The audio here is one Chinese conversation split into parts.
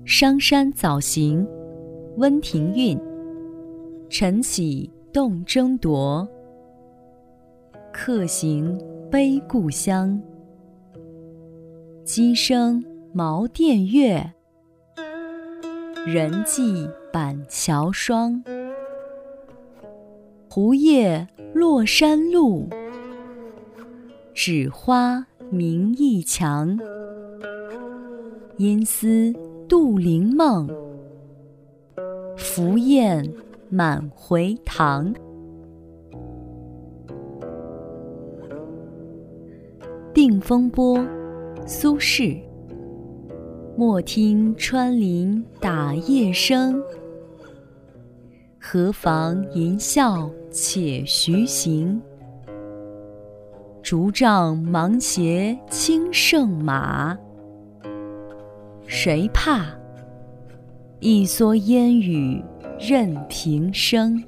商山早行，温庭筠。晨起动征铎，客行悲故乡。鸡声茅店月，人迹板桥霜。胡叶落山路，枳花明驿墙。因思杜陵梦，凫雁满回塘。定风波，苏轼。莫听穿林打叶声，何妨吟啸且徐行。竹杖芒鞋轻胜马，谁怕？一蓑烟雨任平生。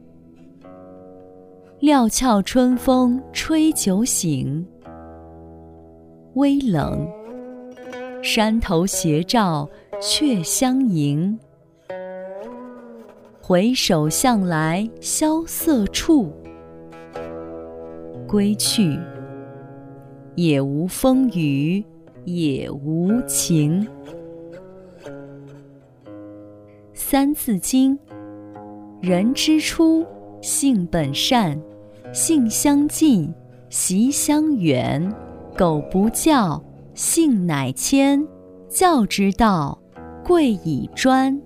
料峭春风吹酒醒，微冷，山头斜照却相迎。回首向来萧瑟处，归去，也无风雨也无晴。三字经：人之初，性本善，性相近，习相远。苟不教，性乃迁。教之道，贵以专。